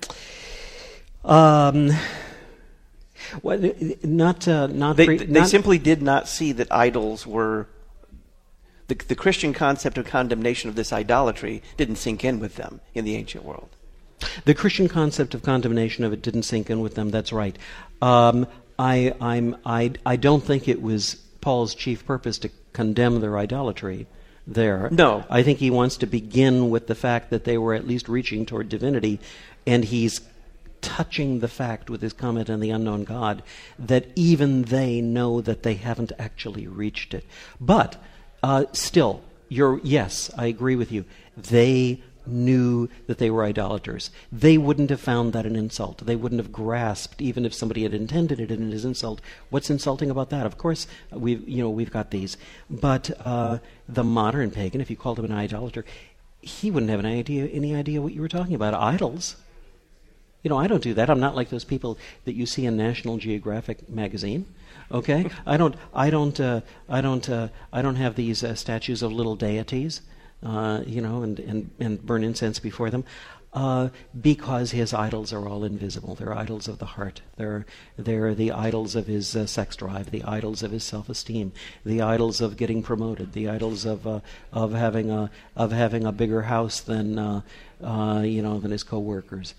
Speaker 8: Well,
Speaker 7: they simply did not see that idols were the Christian concept of condemnation of this idolatry didn't sink in with them in the ancient world.
Speaker 8: The Christian concept of condemnation of it didn't sink in with them. That's right. I don't think it was Paul's chief purpose to condemn their idolatry there.
Speaker 7: No.
Speaker 8: I think he wants to begin with the fact that they were at least reaching toward divinity, and he's touching the fact with his comment on the unknown God that even they know that they haven't actually reached it. But still, yes, I agree with you. They knew that they were idolaters. They wouldn't have found that an insult. They wouldn't have grasped, even if somebody had intended it in his insult. What's insulting about that? Of course, we've got these. But the modern pagan, if you called him an idolater, he wouldn't have any idea what you were talking about. Idols. I don't do that. I'm not like those people that you see in National Geographic magazine. Okay, I don't have these statues of little deities, and burn incense before them, because his idols are all invisible. They're idols of the heart. They're the idols of his sex drive, the idols of his self-esteem, the idols of getting promoted, the idols of having a bigger house than his coworkers.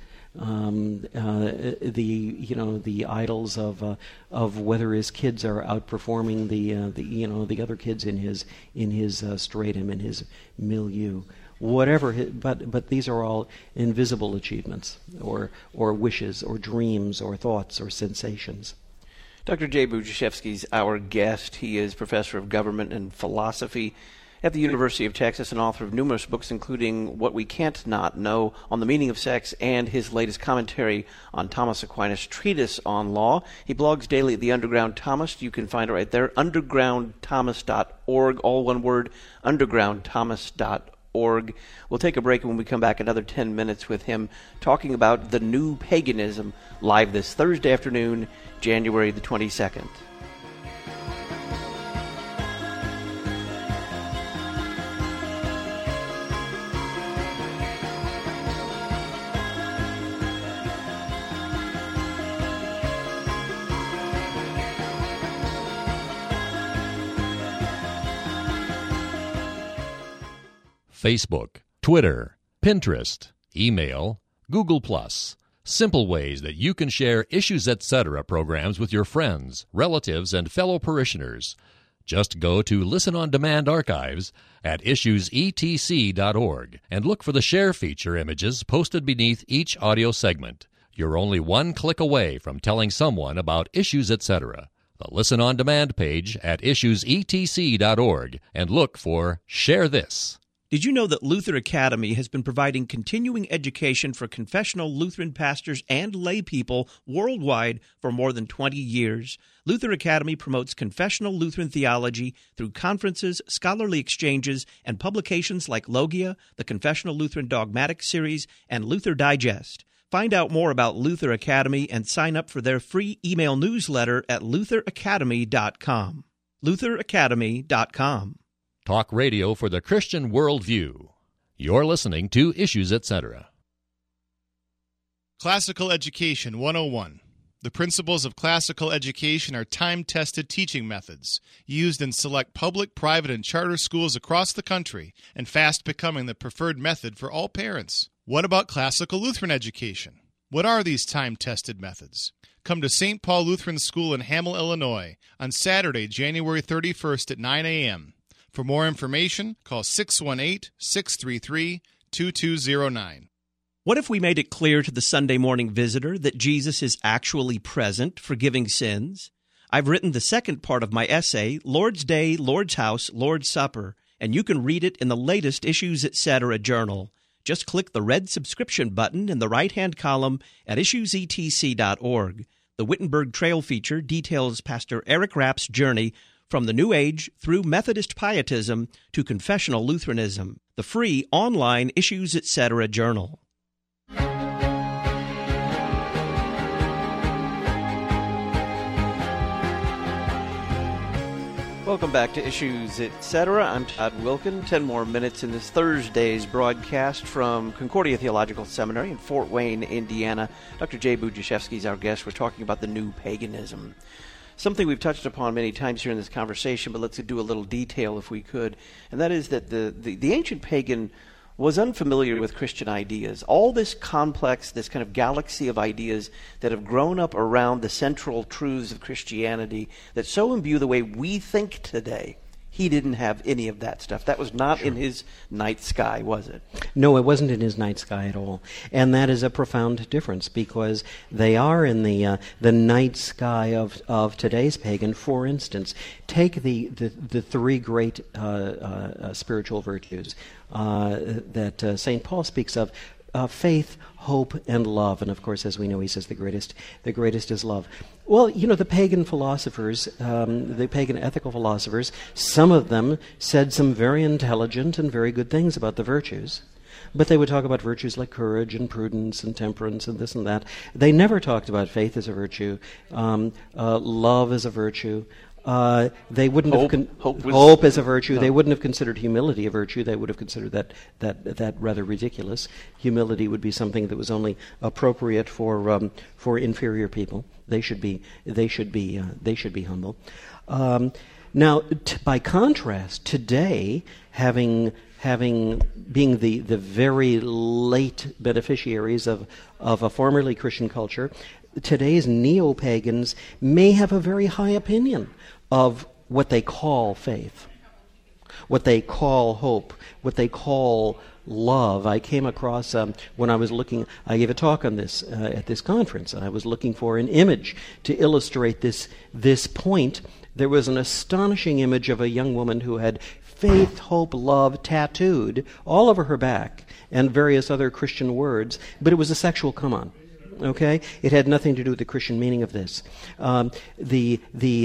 Speaker 8: The idols of whether his kids are outperforming the other kids in his stratum, in his milieu, whatever. But these are all invisible achievements, or wishes, or dreams, or thoughts, or sensations.
Speaker 7: Dr. Jay Budziszewski is our guest. He is professor of government and philosophy at the University of Texas and author of numerous books, including What We Can't Not Know on the Meaning of Sex and his latest commentary on Thomas Aquinas' treatise on law. He blogs daily at the Underground Thomas. You can find it right there, undergroundthomas.org, all one word, undergroundthomas.org. We'll take a break, and when we come back, another 10 minutes with him talking about the new paganism, live this Thursday afternoon, January the 22nd.
Speaker 1: Facebook, Twitter, Pinterest, email, Google+. Simple ways that you can share Issues Etc. programs with your friends, relatives, and fellow parishioners. Just go to Listen on Demand archives at issuesetc.org and look for the share feature images posted beneath each audio segment. You're only one click away from telling someone about Issues Etc. The Listen on Demand page at issuesetc.org and look for Share This.
Speaker 12: Did you know that Luther Academy has been providing continuing education for confessional Lutheran pastors and lay people worldwide for more than 20 years? Luther Academy promotes confessional Lutheran theology through conferences, scholarly exchanges, and publications like Logia, the Confessional Lutheran Dogmatic Series, and Luther Digest. Find out more about Luther Academy and sign up for their free email newsletter at lutheracademy.com. lutheracademy.com.
Speaker 1: Talk radio for the Christian worldview. You're listening to Issues Etc.
Speaker 14: Classical Education 101. The principles of classical education are time-tested teaching methods used in select public, private, and charter schools across the country and fast becoming the preferred method for all parents. What about classical Lutheran education? What are these time-tested methods? Come to St. Paul Lutheran School in Hamel, Illinois on Saturday, January 31st at 9 a.m. For more information, call 618-633-2209.
Speaker 12: What if we made it clear to the Sunday morning visitor that Jesus is actually present, forgiving sins? I've written the second part of my essay, Lord's Day, Lord's House, Lord's Supper, and you can read it in the latest Issues Etc. journal. Just click the red subscription button in the right-hand column at issuesetc.org. The Wittenberg Trail feature details Pastor Eric Rapp's journey from the New Age through Methodist pietism to confessional Lutheranism. The free online Issues Etc. journal.
Speaker 7: Welcome back to Issues Etc. I'm Todd Wilkin. 10 more minutes in this Thursday's broadcast from Concordia Theological Seminary in Fort Wayne, Indiana. Dr. Jay Budziszewski is our guest. We're talking about the new paganism. Something we've touched upon many times here in this conversation, but let's do a little detail if we could. And that is that the ancient pagan was unfamiliar with Christian ideas. All this complex, this kind of galaxy of ideas that have grown up around the central truths of Christianity that so imbue the way we think today. He didn't have any of that stuff. That was not in his night sky, was it?
Speaker 8: No, it wasn't in his night sky at all. And that is a profound difference because they are in the night sky of today's pagan. For instance, take the three great spiritual virtues that St. Paul speaks of. Faith, hope, and love. And of course, as we know, he says the greatest is love. Well, the pagan philosophers, the pagan ethical philosophers, some of them said some very intelligent and very good things about the virtues. But they would talk about virtues like courage and prudence and temperance and this and that. They never talked about faith as a virtue, love as a virtue. They wouldn't hope as a virtue. No. They wouldn't have considered humility a virtue. They would have considered that rather ridiculous. Humility would be something that was only appropriate for inferior people. They should be humble. Now, by contrast, today, being the very late beneficiaries of a formerly Christian culture, today's neo-pagans may have a very high opinion of what they call faith, what they call hope, what they call love. I came across, when I was looking, I gave a talk on this at this conference, and I was looking for an image to illustrate this point. There was an astonishing image of a young woman who had faith, hope, love tattooed all over her back, and various other Christian words, but it was a sexual come-on. Okay, it had nothing to do with the Christian meaning of this. The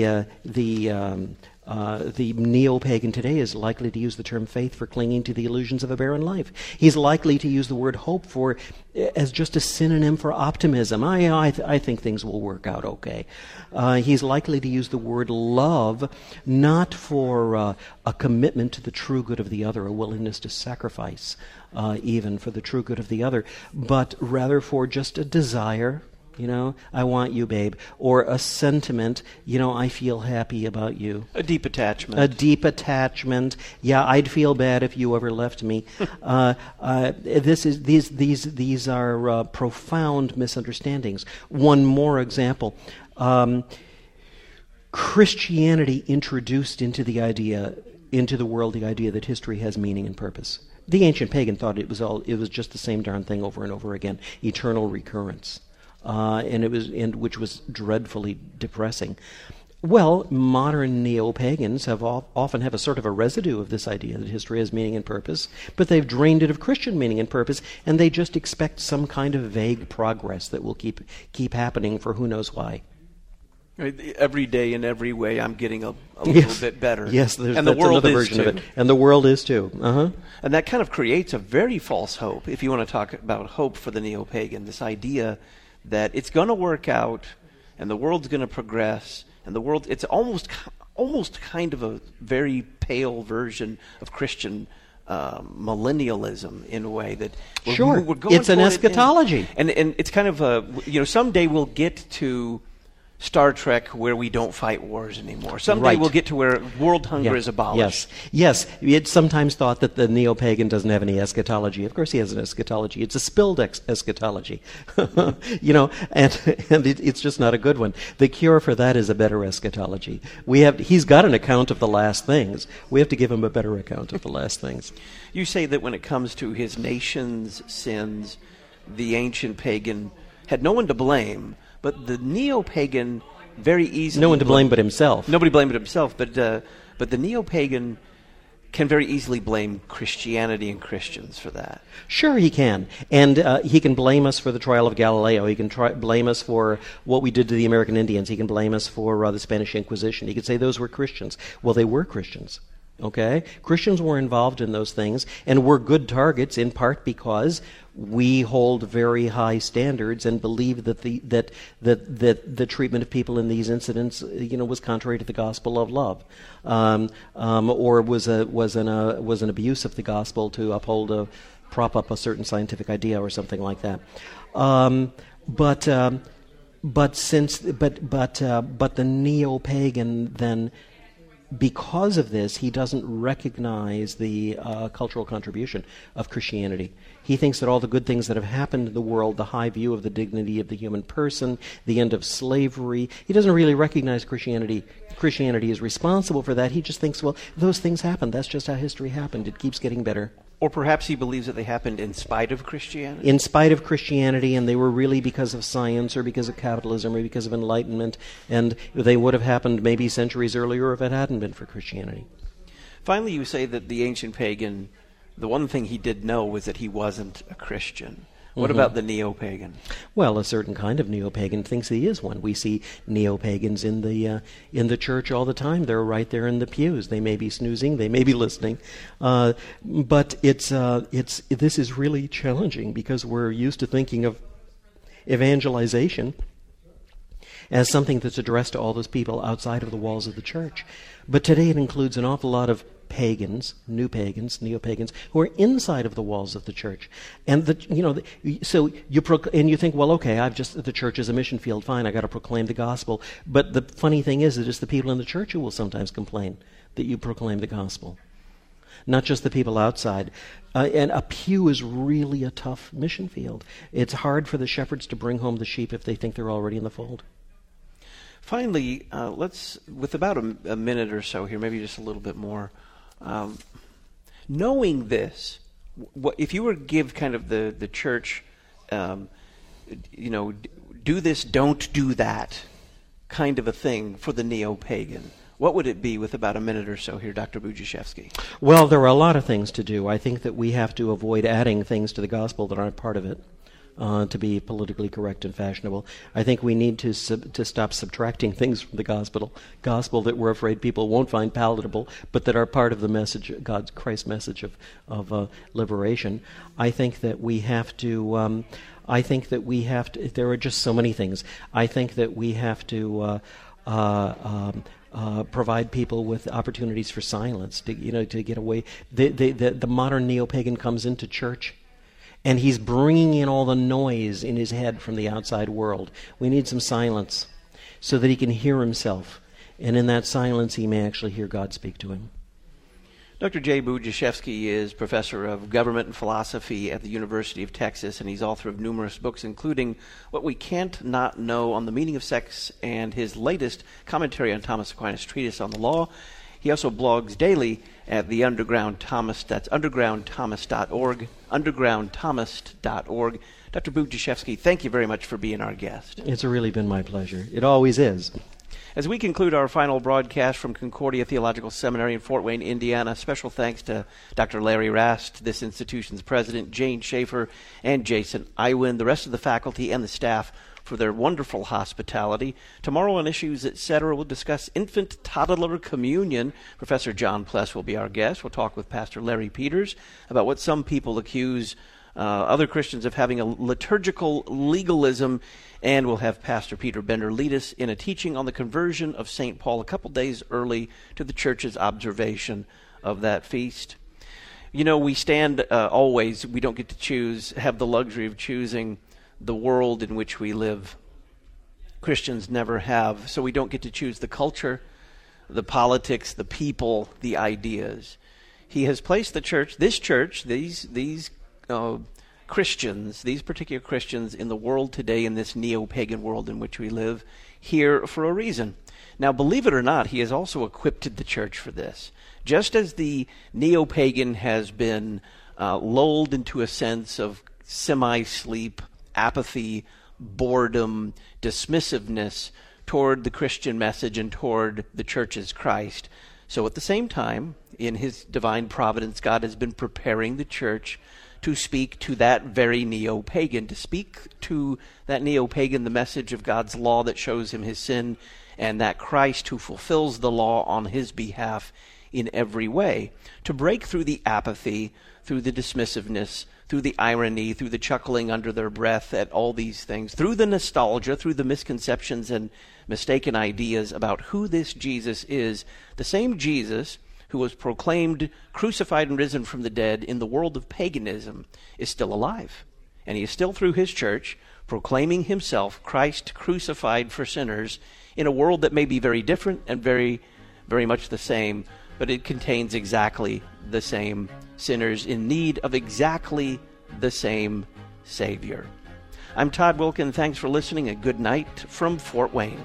Speaker 8: neo-pagan today is likely to use the term faith for clinging to the illusions of a barren life. He's likely to use the word hope as just a synonym for optimism. I think things will work out okay. He's likely to use the word love not for a commitment to the true good of the other, a willingness to sacrifice even for the true good of the other, but rather for just a desire. I want you, babe. Or a sentiment, I feel happy about you.
Speaker 7: A deep attachment. Yeah, I'd feel bad if you ever left me. These are profound misunderstandings. One more example. Christianity introduced into the world the idea that history has meaning and purpose. The ancient pagan thought it was just the same darn thing over and over again, eternal recurrence. Which was dreadfully depressing. Well, modern neo-pagans often have a sort of a residue of this idea that history has meaning and purpose, but they've drained it of Christian meaning and purpose, and they just expect some kind of vague progress that will keep happening for who knows why. Every day in every way, I'm getting a little bit better.
Speaker 8: Yes, and the world is version too. Of it, and the world is too. Uh-huh.
Speaker 7: And that kind of creates a very false hope. If you want to talk about hope for the neo-pagan, this idea that it's going to work out, and the world's going to progress, and it's almost kind of a very pale version of Christian millennialism in a way that
Speaker 8: we're going. It's an eschatology,
Speaker 7: and it's kind of someday we'll get to Star Trek where we don't fight wars anymore. Someday
Speaker 8: Right.
Speaker 7: we'll get to where world hunger is abolished.
Speaker 8: Yes. It's sometimes thought that the neo-pagan doesn't have any eschatology. Of course he has an eschatology. It's a spilled eschatology. And it's just not a good one. The cure for that is a better eschatology. He's got an account of the last things. We have to give him a better account of the last things.
Speaker 7: You say that when it comes to his nation's sins, the ancient pagan had no one to blame, but the neo-pagan very easily...
Speaker 8: No one to blame but himself.
Speaker 7: Nobody blamed but himself, but the neo-pagan can very easily blame Christianity and Christians for that.
Speaker 8: Sure, he can. And he can blame us for the trial of Galileo. He can blame us for what we did to the American Indians. He can blame us for the Spanish Inquisition. He could say those were Christians. Well, they were Christians. Okay? Christians were involved in those things, and were good targets in part because we hold very high standards and believe that the treatment of people in these incidents, was contrary to the gospel of love, or was an abuse of the gospel to prop up a certain scientific idea or something like that. But the neo-pagan then, because of this, he doesn't recognize the cultural contribution of Christianity. He thinks that all the good things that have happened in the world, the high view of the dignity of the human person, the end of slavery, he doesn't really recognize Christianity. Christianity is responsible for that. He just thinks, well, those things happened. That's just how history happened. It keeps getting better.
Speaker 7: Or perhaps he believes that they happened in spite of Christianity?
Speaker 8: In spite of Christianity, and they were really because of science or because of capitalism or because of enlightenment, and they would have happened maybe centuries earlier if it hadn't been for Christianity.
Speaker 7: Finally, you say that the ancient pagan, the one thing he did know was that he wasn't a Christian. What about the neo-pagan?
Speaker 8: Well, a certain kind of neo-pagan thinks he is one. We see neo-pagans in the church all the time. They're right there in the pews. They may be snoozing, they may be listening, but this is really challenging because we're used to thinking of evangelization as something that's addressed to all those people outside of the walls of the church. But today it includes an awful lot of pagans, new pagans, neo-pagans, who are inside of the walls of the church. And so you think, well, okay, the church is a mission field, fine, I got to proclaim the gospel. But the funny thing is, it is the people in the church who will sometimes complain that you proclaim the gospel, not just the people outside. And a pew is really a tough mission field. It's hard for the shepherds to bring home the sheep if they think they're already in the fold.
Speaker 7: Finally, let's, with about a minute or so here, maybe just a little bit more, knowing this, if you were to give kind of the church, do this, don't do that kind of a thing for the neo-pagan, what would it be with about a minute or so here, Dr. Budziszewski?
Speaker 8: Well, there are a lot of things to do. I think that we have to avoid adding things to the gospel that aren't part of it. To be politically correct and fashionable. I think we need to stop subtracting things from the gospel that we're afraid people won't find palatable, but that are part of the message, Christ's message of liberation. I think that we have to. There are just so many things. I think that we have to provide people with opportunities for silence to get away. The modern neo-pagan comes into church, and he's bringing in all the noise in his head from the outside world. We need some silence so that he can hear himself. And in that silence, he may actually hear God speak to him.
Speaker 7: Dr. Jay Budziszewski is professor of government and philosophy at the University of Texas, and he's author of numerous books, including What We Can't Not Know on the Meaning of Sex and his latest commentary on Thomas Aquinas' Treatise on the Law. He also blogs daily at the Underground Thomas. That's undergroundthomas.org, undergroundthomas.org. Dr. Budziszewski, thank you very much for being our guest.
Speaker 8: It's really been my pleasure. It always is.
Speaker 7: As we conclude our final broadcast from Concordia Theological Seminary in Fort Wayne, Indiana, special thanks to Dr. Larry Rast, this institution's president, Jane Schaefer, and Jason Iwin, the rest of the faculty and the staff for their wonderful hospitality. Tomorrow on Issues, Etc., we'll discuss infant toddler communion. Professor John Pless will be our guest. We'll talk with Pastor Larry Peters about what some people accuse other Christians of having a liturgical legalism, and we'll have Pastor Peter Bender lead us in a teaching on the conversion of St. Paul a couple days early to the church's observation of that feast. We stand always, we don't get to choose, have the luxury of choosing the world in which we live. Christians never have. So we don't get to choose the culture, the politics, the people, the ideas. He has placed the church, these Christians, these particular Christians in the world today, in this neo-pagan world in which we live, here for a reason. Now, believe it or not, he has also equipped the church for this. Just as the neo-pagan has been lulled into a sense of semi-sleep, apathy, boredom, dismissiveness toward the Christian message and toward the church's Christ, so at the same time, in his divine providence, God has been preparing the church to speak to that very neo-pagan, to speak to that neo-pagan the message of God's law that shows him his sin, and that Christ who fulfills the law on his behalf in every way, to break through the apathy, through the dismissiveness, through the irony, through the chuckling under their breath at all these things, through the nostalgia, through the misconceptions and mistaken ideas about who this Jesus is, the same Jesus who was proclaimed crucified and risen from the dead in the world of paganism is still alive. And he is still, through his church, proclaiming himself Christ crucified for sinners in a world that may be very different and very, very much the same, but it contains exactly the same sinners in need of exactly the same Savior. I'm Todd Wilkin. Thanks for listening, and good night from Fort Wayne.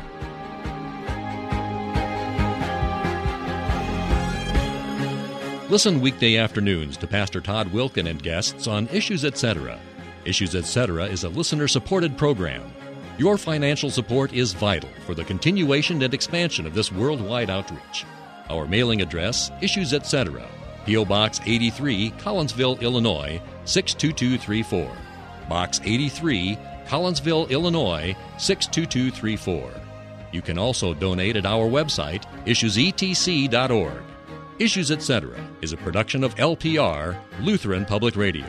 Speaker 1: Listen weekday afternoons to Pastor Todd Wilkin and guests on Issues Etc. Issues Etc. is a listener-supported program. Your financial support is vital for the continuation and expansion of this worldwide outreach. Our mailing address, Issues Etc., P.O. Box 83, Collinsville, Illinois, 62234. Box 83, Collinsville, Illinois, 62234. You can also donate at our website, issuesetc.org. Issues Etc. is a production of LPR, Lutheran Public Radio.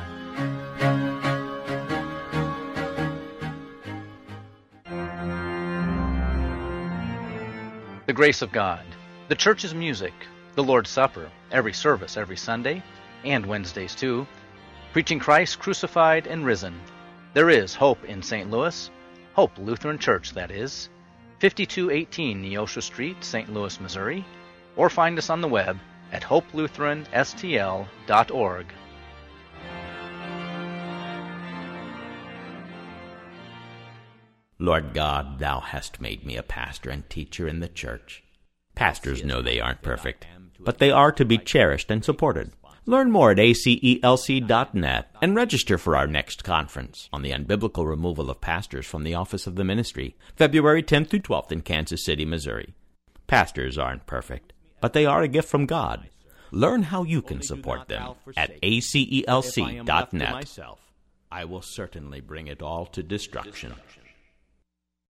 Speaker 15: The grace of God. The church's music. The Lord's Supper. Every service, every Sunday, and Wednesdays too. Preaching Christ crucified and risen. There is hope in St. Louis. Hope Lutheran Church, that is. 5218 Neosho Street, St. Louis, Missouri. Or find us on the web at hopelutheranstl.org.
Speaker 16: Lord God, thou hast made me a pastor and teacher in the church. Pastors know they aren't perfect, but they are to be cherished and supported. Learn more at acelc.net and register for our next conference on the unbiblical removal of pastors from the office of the ministry, February 10th through 12th in Kansas City, Missouri. Pastors aren't perfect, but they are a gift from God. Learn how you can support them at acelc.net. I will certainly bring it all to destruction.